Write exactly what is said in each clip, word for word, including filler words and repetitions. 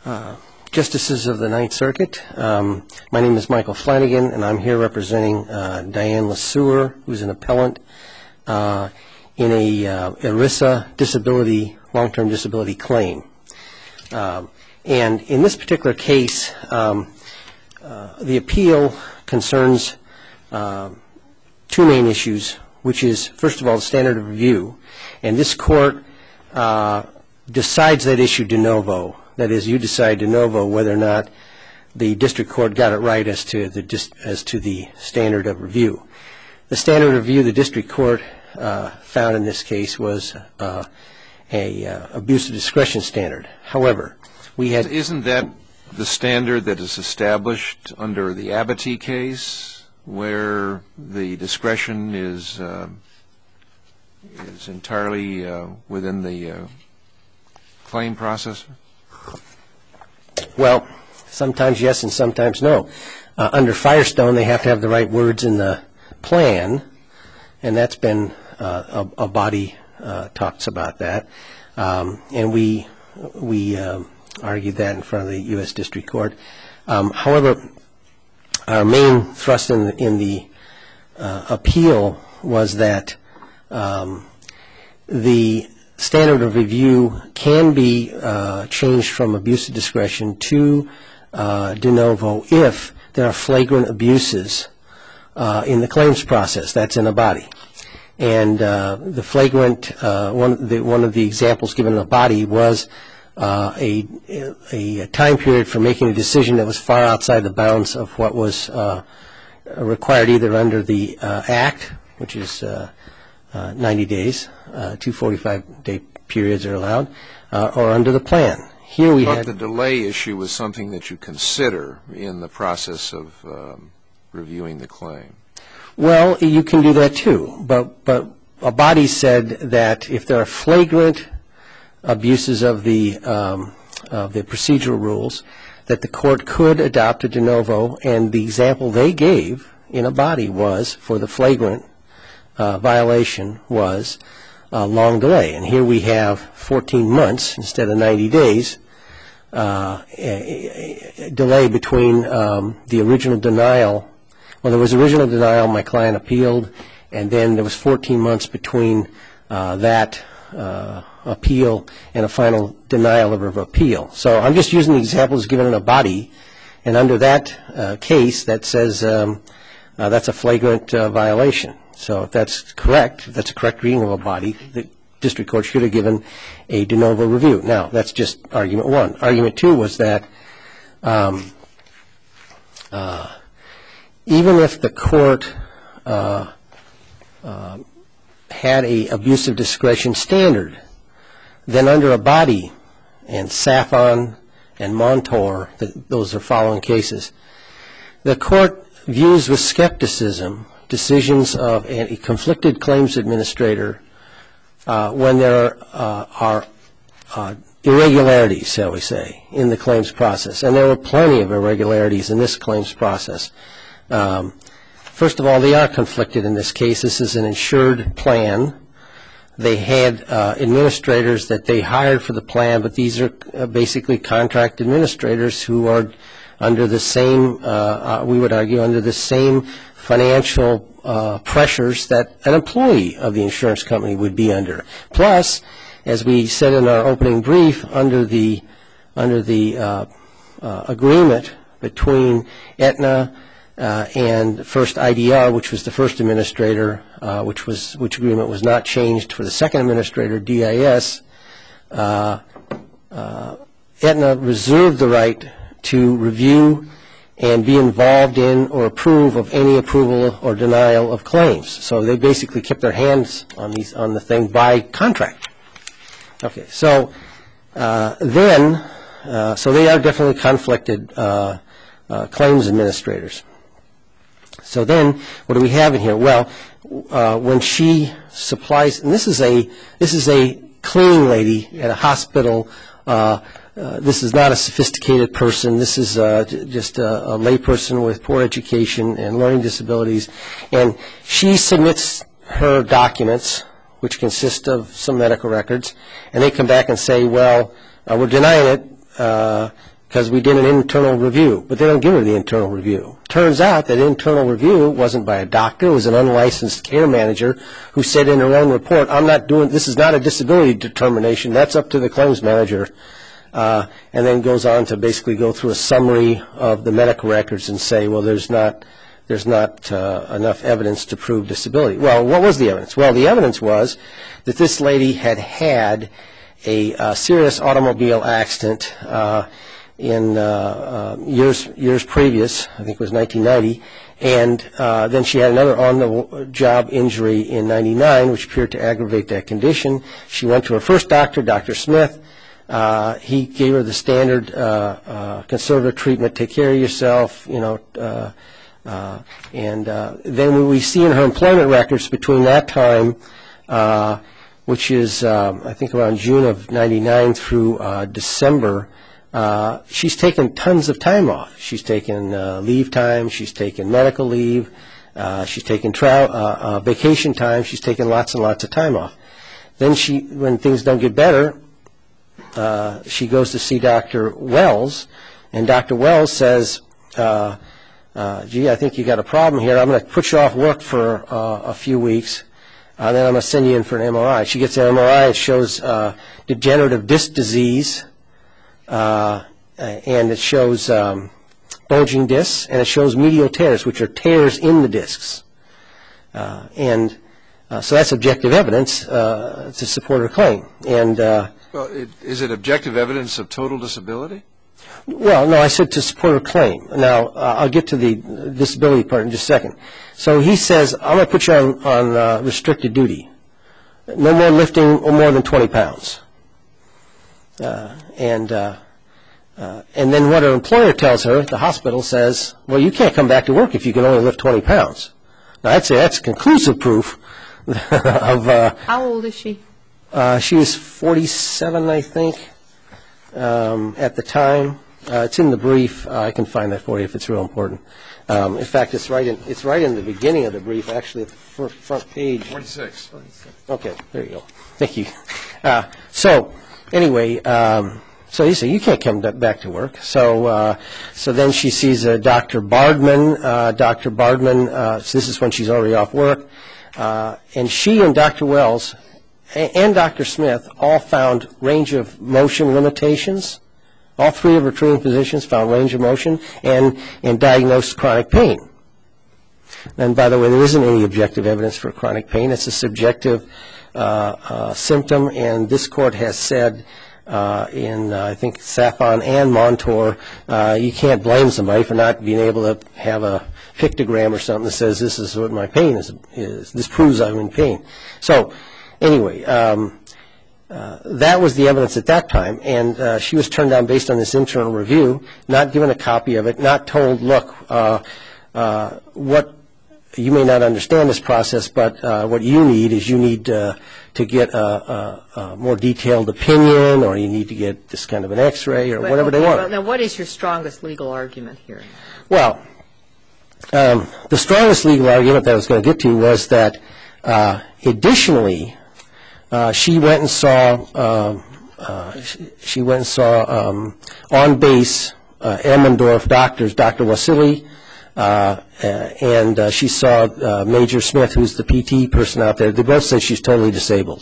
Uh, Justices of the Ninth Circuit, um, my name is Michael Flanagan, and I'm here representing uh, Diane LeSueur, who's an appellant uh, in a uh, ERISA disability, long-term disability claim. Um, and in this particular case, um, uh, the appeal concerns uh, two main issues, which is, first of all, the standard of review. And this court uh, decides that issue de novo. That is, you decide de novo whether or not the district court got it right as to the dis as to the standard of review. The standard of review the district court uh, found in this case was uh, a uh, abuse of discretion standard. However, we had isn't that the standard that is established under the Abbatee case, where the discretion is uh, is entirely uh, within the uh, claim process? Well, sometimes yes and sometimes no. Uh, under Firestone, they have to have the right words in the plan, and that's been uh, a, a body uh, talks about that. Um, and we we um, argued that in front of the U S District Court. Um, however, our main thrust in the, in the uh, appeal was that um, the standard of review can be uh, changed from abuse of discretion to uh, de novo if there are flagrant abuses uh, in the claims process. That's in a body. And uh, the flagrant, uh, one, the, one of the examples given in a body was uh, a, a time period for making a decision that was far outside the bounds of what was uh, required either under the uh, Act, which is uh, uh, ninety days, uh, two forty-five day periods are allowed, uh, or under the plan. Here we But had the delay issue was something that you consider in the process of um, reviewing the claim. Well, you can do that too, but but a body said that if there are flagrant abuses of the um, of the procedural rules, that the court could adopt a de novo, and the example they gave in a body was for the flagrant uh, violation was a long delay. And here we have fourteen months instead of ninety days uh, a, a delay between um, the original denial. Well, there was original denial, my client appealed, and then there was fourteen months between uh, that uh, appeal and a final denial of her appeal. So I'm just using the examples given in a body, and under that uh, case, that says um, uh, that's a flagrant uh, violation. So if that's correct, if that's a correct reading of a body, the district court should have given a de novo review. Now, that's just argument one. Argument two was that um, uh, even if the court uh, uh, had a abuse of discretion standard, then under a body, and Safon and Montour, the, those are following cases, the court views with skepticism decisions of a conflicted claims administrator uh, when there uh, are uh, irregularities, shall we say, in the claims process. And there were plenty of irregularities in this claims process. Um, first of all, they are conflicted in this case. This is an insured plan. They had uh, administrators that they hired for the plan, but these are uh, basically contract administrators who are under the same, uh, uh, we would argue, under the same financial uh, pressures that an employee of the insurance company would be under. Plus, as we said in our opening brief, under the under the uh, uh, agreement between Aetna uh, and First I D R, which was the first administrator, uh, which was which agreement was not changed for the second administrator, D I S, uh, uh, Aetna reserved the right to review and be involved in or approve of any approval or denial of claims. So they basically kept their hands on these on the thing by contract. Okay, so uh, then, uh, so they are definitely conflicted uh, uh, claims administrators. So then, what do we have in here? Well, uh, when she supplies, and this is a this is a cleaning lady at a hospital. Uh, Uh, this is not a sophisticated person. This is uh, just a, a lay person with poor education and learning disabilities. And she submits her documents, which consist of some medical records, and they come back and say, well, uh, we're denying it uh, because we did an internal review, but they don't give her the internal review. Turns out that internal review wasn't by a doctor. It was an unlicensed care manager who said in her own report, I'm not doing, this is not a disability determination. That's up to the claims manager. Uh, and then goes on to basically go through a summary of the medical records and say, well, there's not, there's not uh, enough evidence to prove disability. Well, what was the evidence? Well, the evidence was that this lady had had a uh, serious automobile accident uh, in uh, uh, years years previous. I think it was nineteen ninety, and uh, then she had another on-the-job injury in ninety-nine, which appeared to aggravate that condition. She went to her first doctor, Doctor Smith. Uh, he gave her the standard uh, uh, conservative treatment: take care of yourself, you know. Uh, uh, and uh, then we see in her employment records between that time, uh, which is um, I think around June of ninety-nine through uh, December. Uh, she's taken tons of time off. She's taken uh, leave time. She's taken medical leave. Uh, she's taken tra- uh, uh, vacation time. She's taken lots and lots of time off. Then she, when things don't get better, uh, she goes to see Doctor Wells, and Doctor Wells says, uh, uh, gee, I think you got a problem here. I'm going to put you off work for uh, a few weeks, uh, then I'm going to send you in for an M R I. She gets an M R I. It shows uh, degenerative disc disease. Uh, and it shows um, bulging discs, and it shows medial tears, which are tears in the discs. Uh, and uh, so that's objective evidence uh, to support her claim. And uh, well, it, is it objective evidence of total disability? Well, no, I said to support her claim. Now, uh, I'll get to the disability part in just a second. So he says, I'm going to put you on, on uh, restricted duty. No more lifting or more than twenty pounds. Uh, and uh, uh, and then what her employer tells her, the hospital says, well, you can't come back to work if you can only lift twenty pounds. Now, I'd say that's conclusive proof of... Uh, How old is she? Uh, she was forty-seven, I think, um, at the time. Uh, it's in the brief. Uh, I can find that for you if it's real important. Um, in fact, it's right in it's right in the beginning of the brief, actually, at the fr- front page. forty-six. Okay, there you go. Thank you. Uh, so... Anyway, um, so you say you can't come back to work. So, uh, so then she sees uh, Doctor Bardman. Uh, Doctor Bardman. Uh, so this is when she's already off work, uh, and she and Doctor Wells and, and Doctor Smith all found range of motion limitations. All three of her treating physicians found range of motion and and diagnosed chronic pain. And by the way, there isn't any objective evidence for chronic pain. It's a subjective Uh, uh, symptom, and this court has said uh, in, uh, I think, Safon and Montour, uh, you can't blame somebody for not being able to have a pictogram or something that says this is what my pain is. is. This proves I'm in pain. So, anyway, um, uh, that was the evidence at that time, and uh, she was turned down based on this internal review, not given a copy of it, not told, look, uh, uh, what you may not understand this process, but uh, what you need is you need uh, to get a, a, a more detailed opinion, or you need to get this kind of an X-ray, or but, whatever okay, they want. Well, now, what is your strongest legal argument here? Well, um, the strongest legal argument that I was going to get to was that, uh, additionally, uh, she went and saw uh, uh, she, she went and saw um, on base uh, Elmendorf doctors, Doctor Wasili. Uh, and uh, she saw uh, Major Smith, who's the P T person out there. They both say she's totally disabled.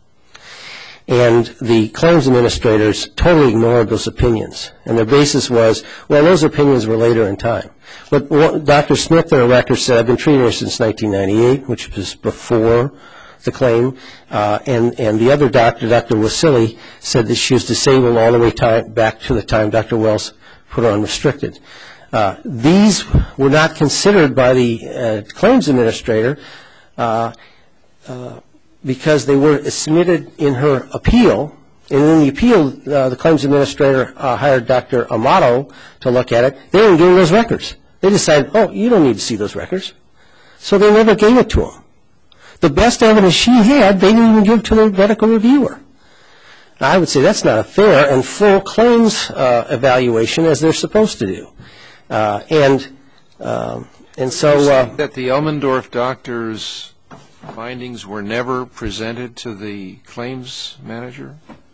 And the claims administrators totally ignored those opinions. And their basis was, well, those opinions were later in time. But what, Doctor Smith, in her record, said, I've been treating her since nineteen ninety-eight, which was before the claim. Uh, and, and the other doctor, Doctor Wasili, said that she was disabled all the way time, back to the time Doctor Wells put her on restricted. Uh, these were not considered by the uh, claims administrator uh, uh, because they were submitted in her appeal. And in the appeal, uh, the claims administrator uh, hired Doctor Amato to look at it. They didn't give him those records. They decided, oh, you don't need to see those records. So they never gave it to him. The best evidence she had, they didn't even give to the medical reviewer. Now, I would say that's not a fair and full claims uh, evaluation as they're supposed to do. Uh, and um, and so uh, that the Elmendorf doctor's findings were never presented to the claims manager?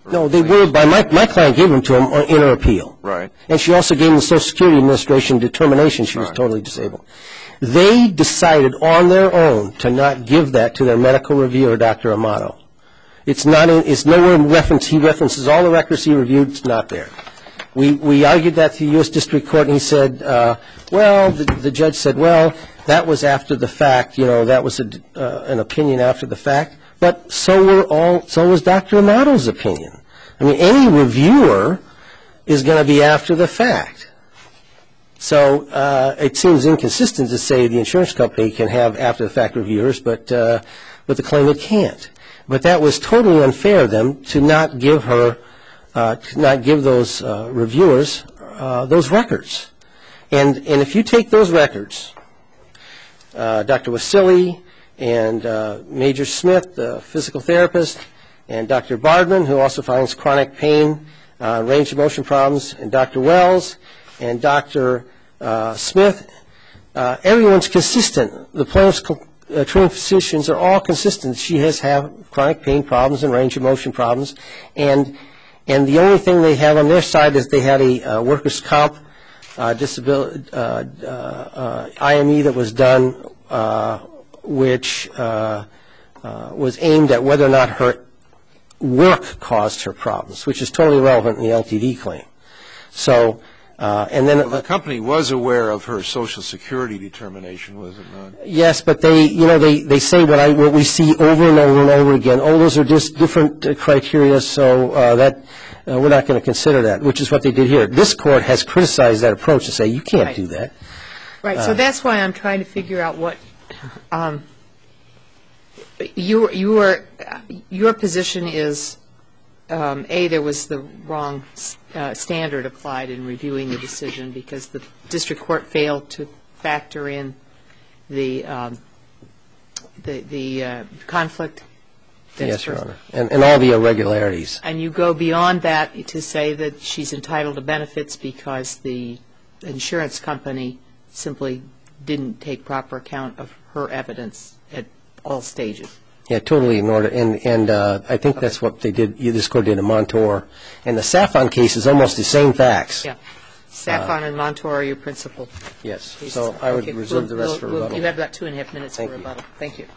No, they were, by my, my client gave them to him in her appeal. Right. And she also gave him the Social Security Administration determination she was Right. totally disabled. They decided on their own to not give that to their medical reviewer, Doctor Amato. It's not in, it's nowhere in reference. He references all the records he reviewed. It's not there. We, we argued that to the U S District Court, and he said, uh, well, the, the judge said, well, that was after the fact, you know, that was a, uh, an opinion after the fact. But so were all, so was Doctor Amato's opinion. I mean, any reviewer is going to be after the fact. So uh, it seems inconsistent to say the insurance company can have after-the-fact reviewers, but uh, but the claimant can't. But that was totally unfair of them to not give her, uh, to not give those uh, reviewers uh, those records. And and if you take those records, uh, Doctor Wasili and uh, Major Smith, the physical therapist, and Doctor Bardman, who also finds chronic pain, uh, range of motion problems, and Doctor Wells, and Doctor Uh, Smith, uh, everyone's consistent. The plaintiff's uh, trained physicians are all consistent. She has have chronic pain problems and range of motion problems, and and the only thing they have on their side is they had a uh, workers' comp uh, disability uh, uh, uh, I M E that was done, uh, which uh, uh, was aimed at whether or not her work caused her problems, which is totally irrelevant in the L T D claim. So. Uh, and then well, the company was aware of her Social Security determination, was it not? Yes, but they, you know, they, they say what I what we see over and over and over again. Oh, those are just different uh, criteria, so uh, that uh, we're not going to consider that, which is what they did here. This court has criticized that approach to say you can't right. do that. Right. Uh, so that's why I'm trying to figure out what um, you you are your position is. Um, A, there was the wrong uh, standard applied in reviewing the decision because the district court failed to factor in the um, the, the uh, conflict. Yes, Your Honor, and, and all the irregularities. And you go beyond that to say that she's entitled to benefits because the insurance company simply didn't take proper account of her evidence at all stages. Yeah, totally ignored it, and and uh, I think Okay. that's what they did. This court did in Montour, and the Saffon case is almost the same facts. Yeah, Saffon uh, and Montour are your principal. Yes. cases. So I would okay. reserve we'll, the rest we'll, for we'll, rebuttal. You have about two and a half minutes Thank for you. rebuttal. Thank you.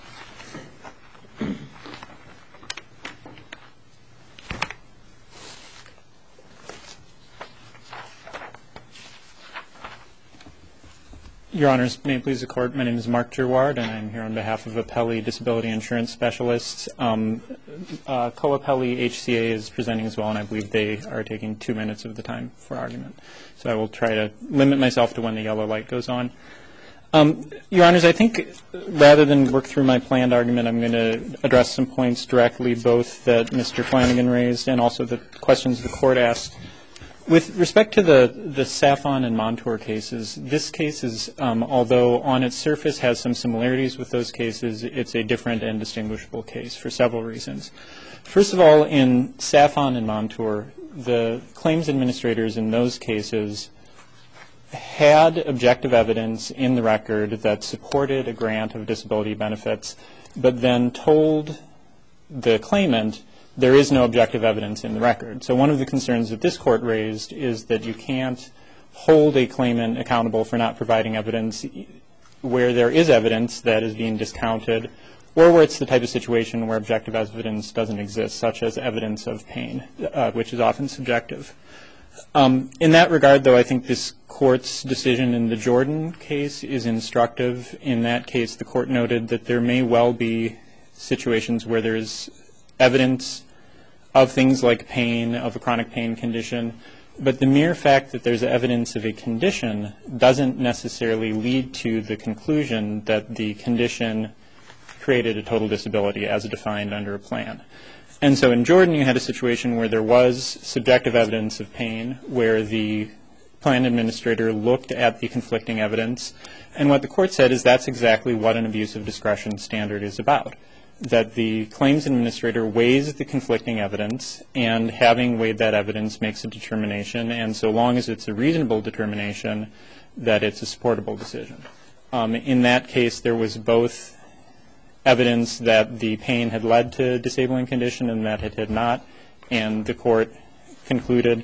Your Honors, may it please the Court, my name is Mark Girouard, and I'm here on behalf of Appellee Disability Insurance Specialists. Um, uh, Co-Appellee H C A is presenting as well, and I believe they are taking two minutes of the time for argument. So I will try to limit myself to when the yellow light goes on. Um, Your Honors, I think rather than work through my planned argument, I'm going to address some points directly, both that Mister Flanagan raised and also the questions the Court asked. With respect to the, the Saffon and Montour cases, this case is, um, although on its surface has some similarities with those cases, it's a different and distinguishable case for several reasons. First of all, in Saffon and Montour, the claims administrators in those cases had objective evidence in the record that supported a grant of disability benefits, but then told the claimant there is no objective evidence in the record. So one of the concerns that this Court raised is that you can't hold a claimant accountable for not providing evidence where there is evidence that is being discounted, or where it's the type of situation where objective evidence doesn't exist, such as evidence of pain, uh, which is often subjective. Um, in that regard, though, I think this Court's decision in the Jordan case is instructive. In that case, the Court noted that there may well be situations where there is evidence of things like pain, of a chronic pain condition, but the mere fact that there's evidence of a condition doesn't necessarily lead to the conclusion that the condition created a total disability as defined under a plan. And so in Jordan, you had a situation where there was subjective evidence of pain, where the plan administrator looked at the conflicting evidence, and what the Court said is that's exactly what an abuse of discretion standard is about, that the claims administrator weighs the conflicting evidence, and having weighed that evidence makes a determination, and so long as it's a reasonable determination, that it's a supportable decision. Um, in that case, there was both evidence that the pain had led to a disabling condition and that it had not, and the court concluded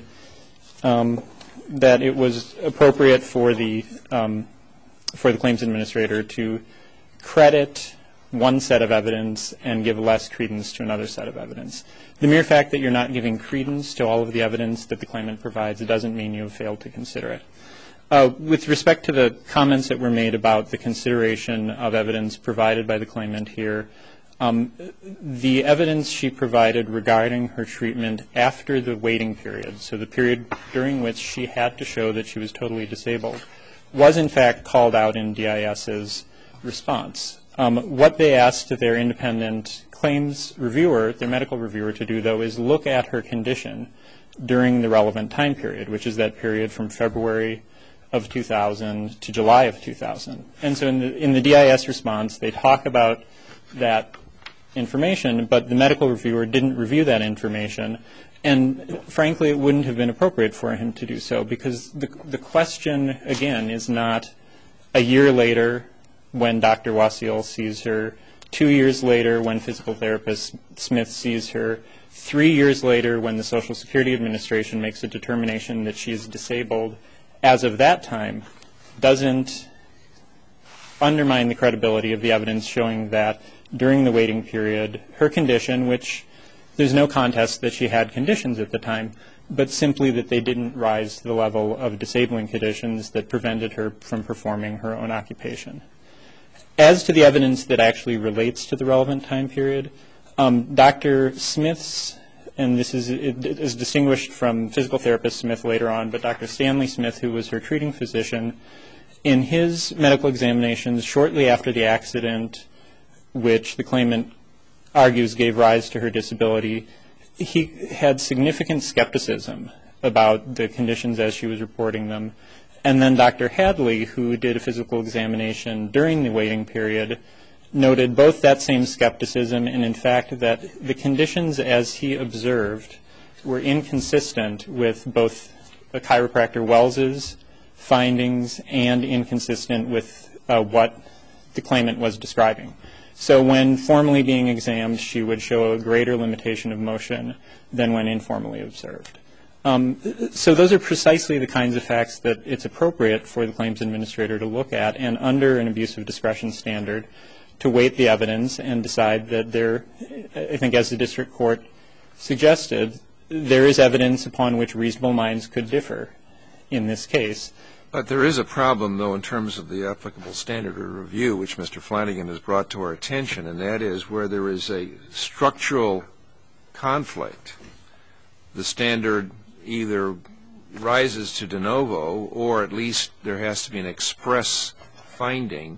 um, that it was appropriate for the um, for the claims administrator to credit one set of evidence and give less credence to another set of evidence. The mere fact that you're not giving credence to all of the evidence that the claimant provides, it doesn't mean you have failed to consider it. Uh, with respect to the comments that were made about the consideration of evidence provided by the claimant here, um, the evidence she provided regarding her treatment after the waiting period, so the period during which she had to show that she was totally disabled, was in fact called out in DIS's response. Um, what they asked their independent claims reviewer, their medical reviewer, to do, though, is look at her condition during the relevant time period, which is that period from February of two thousand to July of two thousand. And so in the, in the D I S response, they talk about that information, but the medical reviewer didn't review that information. And frankly, it wouldn't have been appropriate for him to do so, because the, the question, again, is not a year later when Doctor Wasil sees her, two years later when physical therapist Smith sees her, three years later when the Social Security Administration makes a determination that she is disabled. As of that time, doesn't undermine the credibility of the evidence showing that during the waiting period, her condition, which there's no contest that she had conditions at the time, but simply that they didn't rise to the level of disabling conditions that prevented her from performing her own occupation. As to the evidence that actually relates to the relevant time period, um, Doctor Smith's, and this is, it is distinguished from physical therapist Smith later on, but Doctor Stanley Smith, who was her treating physician, in his medical examinations shortly after the accident, which the claimant argues gave rise to her disability, he had significant skepticism about the conditions as she was reporting them. And then Doctor Hadley, who did a physical examination during the waiting period, noted both that same skepticism and, in fact, that the conditions as he observed were inconsistent with both a chiropractor Wells's findings and inconsistent with uh, what the claimant was describing. So when formally being examined, she would show a greater limitation of motion than when informally observed. Um, so those are precisely the kinds of facts that it's appropriate for the claims administrator to look at, and under an abuse of discretion standard, to weight the evidence and decide that there, I think as the district court suggested, there is evidence upon which reasonable minds could differ in this case. But there is a problem, though, in terms of the applicable standard of review, which Mister Flanagan has brought to our attention, and that is where there is a structural conflict. The standard either rises to de novo, or at least there has to be an express finding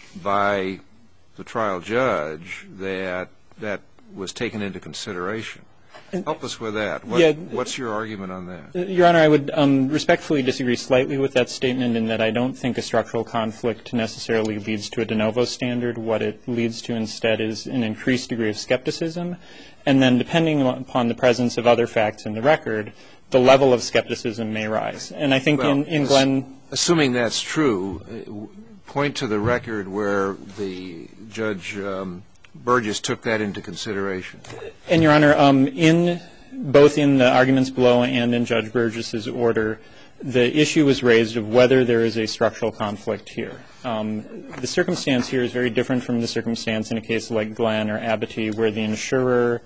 by the trial judge that that was taken into consideration. Help us with that. What, yeah, what's your argument on that? Your Honor, I would um, respectfully disagree slightly with that statement in that I don't think a structural conflict necessarily leads to a de novo standard. What it leads to instead is an increased degree of skepticism. And then depending upon the presence of other facts in the record, the level of skepticism may rise. And I think well, in, in Glenn... Assuming that's true, point to the record where the Judge um, Burgess took that into consideration. And, Your Honor, um, in both in the arguments below and in Judge Burgess's order, the issue was raised of whether there is a structural conflict here. Um, the circumstance here is very different from the circumstance in a case like Glenn or Abbatee, where the insurer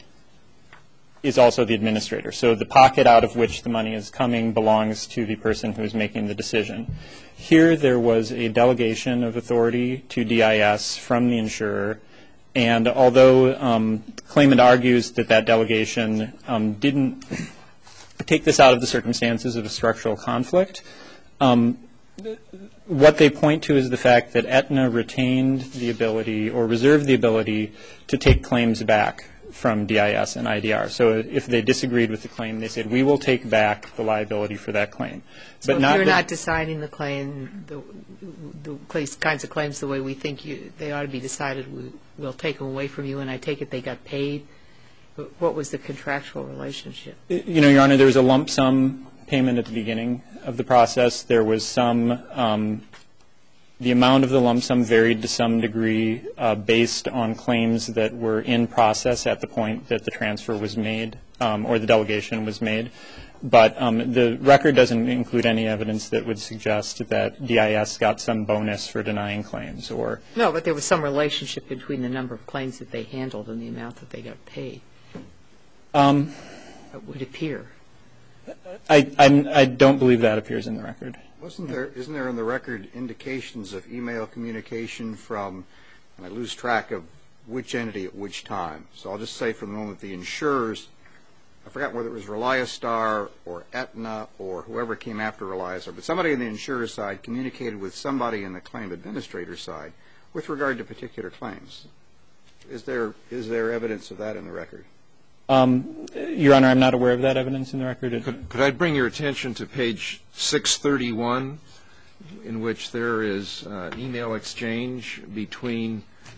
is also the administrator. So the pocket out of which the money is coming belongs to the person who is making the decision. Here there was a delegation of authority to D I S from the insurer, and although um, the claimant argues that that delegation um, didn't take this out of the circumstances of a structural conflict, um, what they point to is the fact that Aetna retained the ability or reserved the ability to take claims back from D I S and I D R. So if they disagreed with the claim, they said, we will take back the liability for that claim. So but if not you're the, not deciding the claim, the, the kinds of claims the way we think you, they ought to be decided, we, we'll take them away from you, and I take it they got paid. What was the contractual relationship? You know, Your Honor, there was a lump sum payment at the beginning of the process. There was some, um, the amount of the lump sum varied to some degree uh, based on claims that were in process at the point that the transfer was made um, or the delegation was made. But um, the record doesn't include any evidence that would suggest that D I S got some bonus for denying claims or... No, but there was some relationship between the number of claims that they handled and the amount that they got paid. Um, it would appear. I, I, I don't believe that appears in the record. Wasn't there, isn't there in the record indications of email communication from, and I lose track of which entity at which time. So I'll just say for the moment the insurers, I forgot whether it was ReliaStar or Aetna or whoever came after ReliaStar, but somebody on the insurer side communicated with somebody in the claim administrator side with regard to particular claims. Is there, is there evidence of that in the record? Um, Your Honor, I'm not aware of that evidence in the record. Could, could I bring your attention to page six thirty-one, in which there is uh, an email exchange between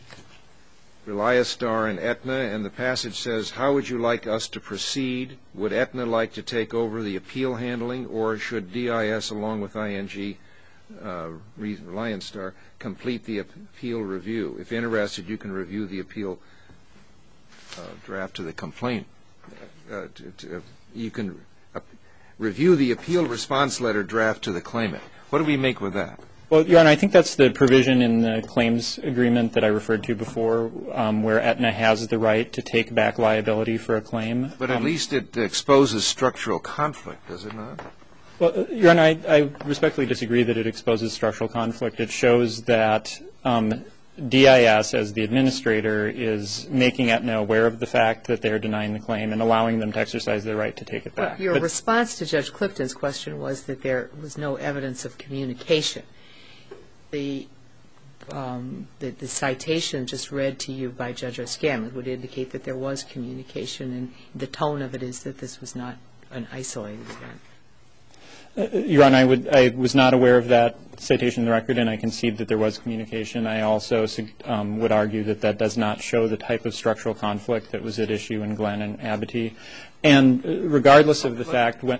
ReliaStar and Aetna, and the passage says, how would you like us to proceed? Would Aetna like to take over the appeal handling, or should D I S, along with I N G, uh, ReliaStar, complete the appeal review? If interested, you can review the appeal uh, draft to the complaint. Uh, to, to, you can uh, review the appeal response letter draft to the claimant. What do we make with that? Well, Your Honor, I think that's the provision in the claims agreement that I referred to before, um, where Aetna has the right to take back liability for a claim. But at um, least it exposes structural conflict, does it not? Well, Your Honor, I, I respectfully disagree that it exposes structural conflict. It shows that um, D I S, as the administrator, is making Aetna aware of the fact that they're denying the claim and allowing them to exercise their right to take it back. Well, your but, response to Judge Clifton's question was that there was no evidence of communication. The, um, the, the citation just read to you by Judge O'Scanlan would indicate that there was communication, and the tone of it is that this was not an isolated event. Uh, Your Honor, I, would, I was not aware of that citation in the record, and I concede that there was communication. I also um, would argue that that does not show the type of structural conflict that was at issue in Glenn and Abbatee. And regardless of the fact when...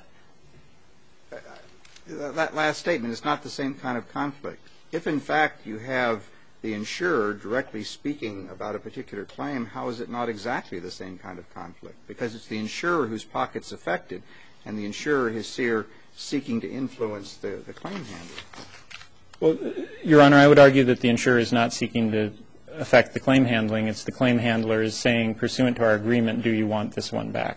That last statement is not the same kind of conflict. If, in fact, you have the insurer directly speaking about a particular claim, how is it not exactly the same kind of conflict? Because it's the insurer whose pocket's affected, and the insurer is here seeking to influence the, the claim handler. Well, Your Honor, I would argue that the insurer is not seeking to affect the claim handling. It's the claim handler is saying, pursuant to our agreement, do you want this one back?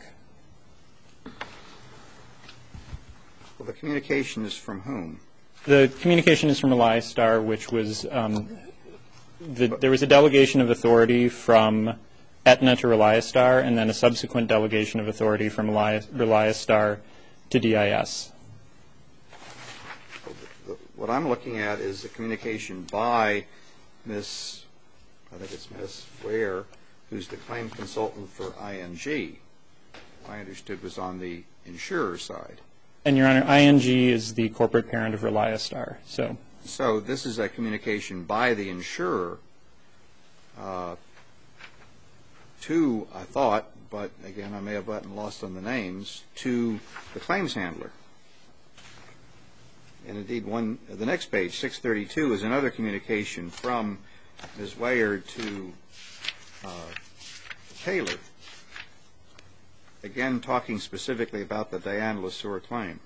Well, the communication is from whom? The communication is from ReliaStar, which was um, the, there was a delegation of authority from Aetna to ReliaStar, and then a subsequent delegation of authority from ReliaStar to D I S. What I'm looking at is the communication by Miss, I think it's Miss Ware, who's the claim consultant for I N G. I understood was on the insurer side. And, Your Honor, I N G is the corporate parent of ReliaStar. So, so this is a communication by the insurer uh, to, I thought, but again, I may have gotten lost on the names, to the claims handler. And indeed, one, the next page, six thirty-two, is another communication from Miz Ware to uh, Taylor, again talking specifically about the Diane LeSueur claim.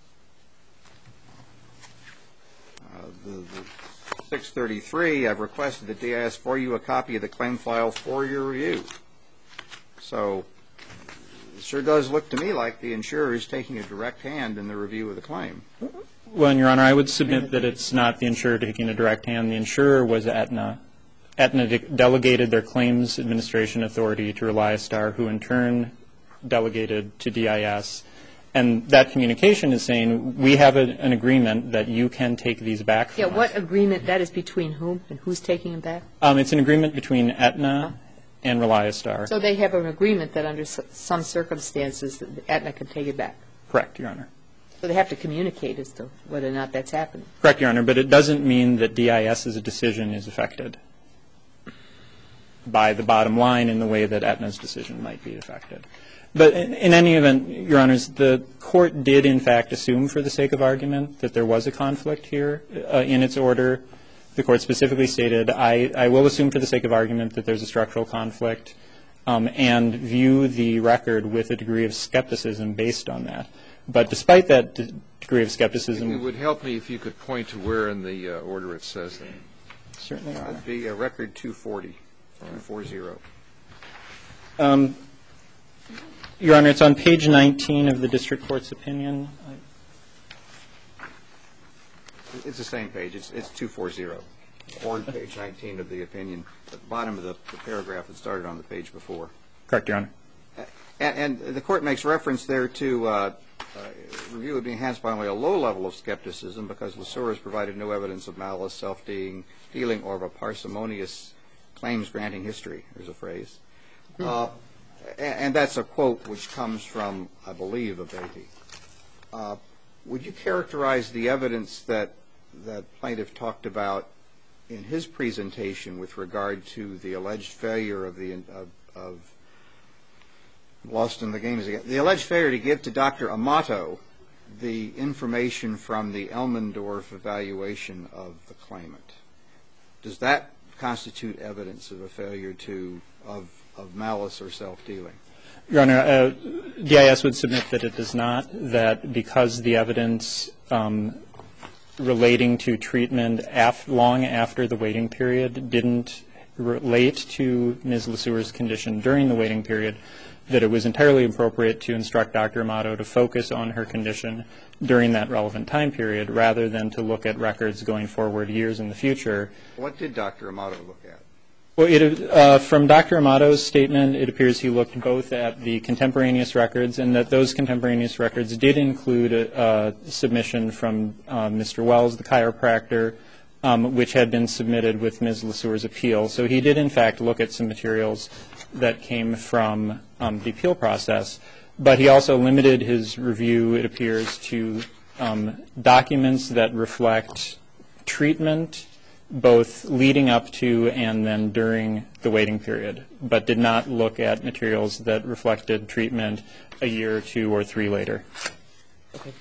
Uh, the, the six thirty-three, I've requested that D I S for you a copy of the claim file for your review. So it sure does look to me like the insurer is taking a direct hand in the review of the claim. Well, and Your Honor, I would submit that it's not the insurer taking a direct hand. The insurer was Aetna. Aetna de delegated their claims administration authority to ReliaStar, who in turn delegated to D I S. And that communication is saying, we have a, an agreement that you can take these back from Yeah, us. what agreement, that is between whom and who's taking them back? Um, it's an agreement between Aetna and ReliaStar. So they have an agreement that under some circumstances that Aetna can take it back. Correct, Your Honor. So they have to communicate as to whether or not that's happening. Correct, Your Honor, but it doesn't mean that DIS's decision is affected by the bottom line in the way that Aetna's decision might be affected. But in, in any event, Your Honors, the court did in fact assume for the sake of argument that there was a conflict here. Uh, in its order, the court specifically stated, I, I will assume for the sake of argument that there's a structural conflict. um, and view the record with a degree of skepticism based on that. But despite that d- degree of skepticism... It would help me if you could point to where in the uh, order it says that. Certainly, Your Honor. That'd be a record two forty, two forty. Um, Your Honor, it's on page nineteen of the district court's opinion. It's the same page. It's, it's two forty, or page nineteen of the opinion, at the bottom of the, the paragraph that started on the page before. Correct, Your Honor. And, and the court makes reference there to uh, uh, review would be enhanced by only a low level of skepticism because LeSueur has provided no evidence of malice, self-dealing, dealing, or of a parsimonious claims granting history. There's a phrase. Mm-hmm. uh, and, and that's a quote which comes from, I believe, Abate. Uh, would you characterize the evidence that that plaintiff talked about in his presentation with regard to the alleged failure of the of, of lost in the game is again the alleged failure to give to Doctor Amato the information from the Elmendorf evaluation of the claimant? Does that constitute evidence of a failure to of of malice or self-dealing? Your Honor, uh, D I S would submit that it does not, that because the evidence um, relating to treatment af- long after the waiting period didn't relate to Miz LeSueur's condition during the waiting period, that it was entirely appropriate to instruct Doctor Amato to focus on her condition during that relevant time period rather than to look at records going forward years in the future. What did Doctor Amato look at? Well, it, uh, from Doctor Amato's statement, it appears he looked both at the contemporaneous records and that those contemporaneous records did include a, a submission from uh, Mister Wells, the chiropractor, um, which had been submitted with Miz LeSueur's appeal. So he did, in fact, look at some materials that came from um, the appeal process. But he also limited his review, it appears, to um, documents that reflect treatment both leading up to and then during the waiting period, but did not look at materials that reflected treatment a year or two or three later. Okay.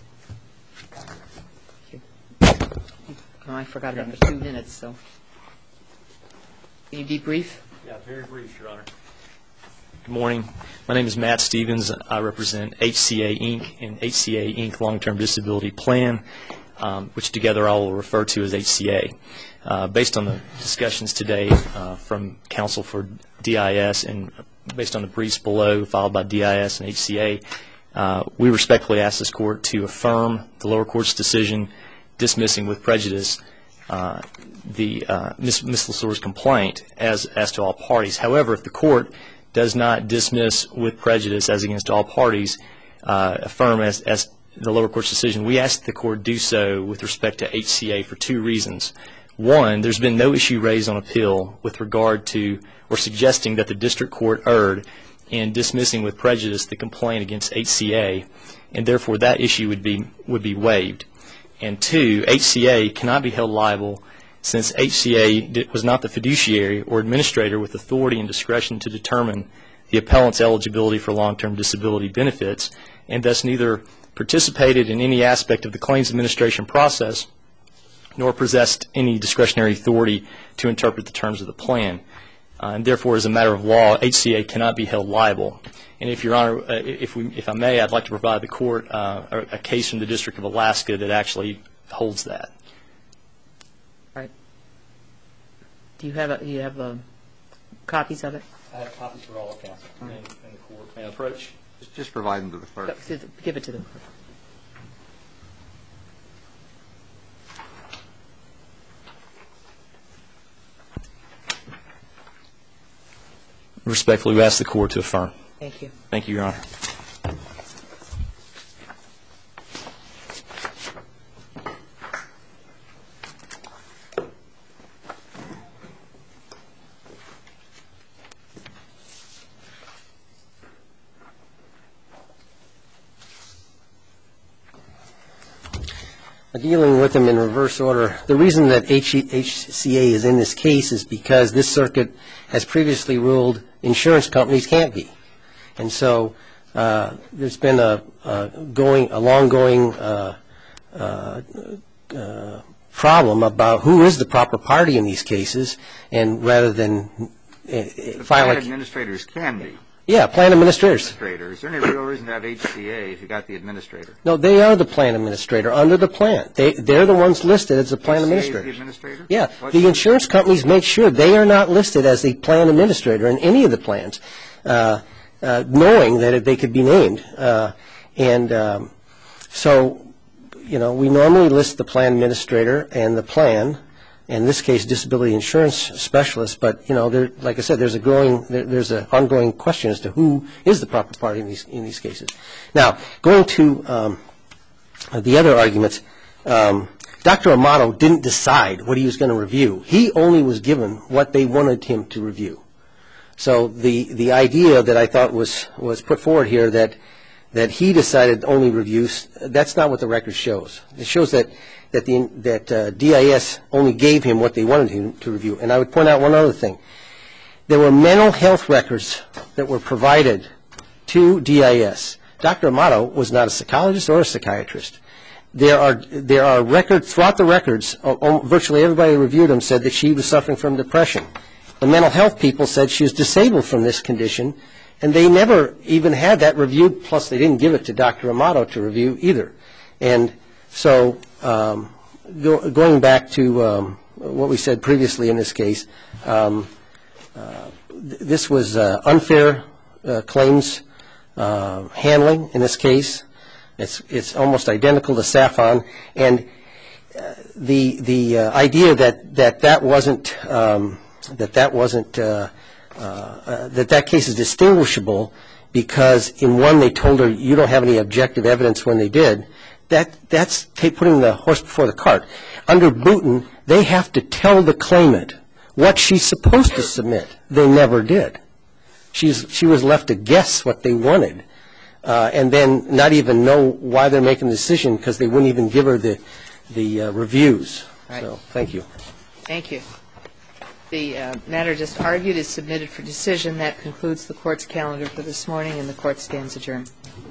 Oh, I forgot about the two minutes, so. Can you be brief? Yeah, very brief, Your Honor. Good morning. My name is Matt Stevens. I represent H C A, Incorporated and H C A, Incorporated Long-Term Disability Plan, um, which together I will refer to as H C A. Uh, based on the discussions today uh, from counsel for D I S and based on the briefs below filed by D I S and H C A, uh, we respectfully ask this court to affirm the lower court's decision dismissing with prejudice uh, the uh, Miz LeSueur's complaint as, as to all parties. However, if the court does not dismiss with prejudice as against all parties, uh, affirm as, as the lower court's decision, we ask that the court do so with respect to H C A for two reasons. One, there's been no issue raised on appeal with regard to or suggesting that the district court erred in dismissing with prejudice the complaint against H C A, and therefore that issue would be would be waived. And two, H C A cannot be held liable since H C A was not the fiduciary or administrator with authority and discretion to determine the appellant's eligibility for long-term disability benefits, and thus neither participated in any aspect of the claims administration process nor possessed any discretionary authority to interpret the terms of the plan. Uh, and therefore, as a matter of law, H C A cannot be held liable. And if Your Honor, uh, if, we, if I may, I'd like to provide the court uh, a, a case from the District of Alaska that actually holds that. All right. Do you have a, you have a, copies of it? I have copies for all of counsel and, and the court. May I approach? Just, just provide them to the clerk. Give it to the clerk. Respectfully, we ask the court to affirm. Thank you. Thank you, Your Honor. Dealing with them in reverse order, the reason that H C A is in this case is because this circuit has previously ruled insurance companies can't be. And so uh, there's been a, a going, a long-going uh, uh, uh, problem about who is the proper party in these cases, and rather than The file plan a... administrators can be. Yeah, plan administrators. Administrator. Is there any real reason to have H C A if you got the administrator? No, they are the plan administrator under the plan. They, they're the ones listed as the plan H C A is administrator. the administrator? Yeah, What the should- insurance companies make sure they are not listed as the plan administrator in any of the plans, uh, uh, knowing that they could be named. Uh, and um, so, you know, we normally list the plan administrator and the plan, in this case, disability insurance specialist. But, you know, there, like I said, there's a growing, there, there's an ongoing question as to who is the proper party in these in these cases. Now, going to um, the other arguments, um, Doctor Amato didn't decide what he was going to review. He only was given what they wanted him to review. So the the idea that I thought was was put forward here that that he decided only reviews, that's not what the record shows. It shows that that the that uh, D I S only gave him what they wanted him to review. And I would point out one other thing. There were mental health records that were provided to D I S. Doctor Amato was not a psychologist or a psychiatrist. There are there are records throughout the records. Uh, virtually everybody who reviewed them said that she was suffering from depression. The mental health people said she was disabled from this condition, and they never even had that reviewed. Plus, they didn't give it to Doctor Amato to review either. And so, um, go, going back to um, what we said previously in this case, um, uh, th- this was uh, unfair uh, claims uh, handling in this case. It's it's almost identical to Safon, and uh, the the uh, idea that that that wasn't um, that that wasn't uh, uh, uh, that that case is distinguishable because in one they told her you don't have any objective evidence when they did. That that's putting the horse before the cart. Under Booten, they have to tell the claimant what she's supposed to submit. They never did. She's she was left to guess what they wanted. Uh, and then not even know why they're making the decision because they wouldn't even give her the the uh, reviews. Right. So, thank you. Thank you. The uh, matter just argued is submitted for decision. That concludes the court's calendar for this morning, and the court stands adjourned.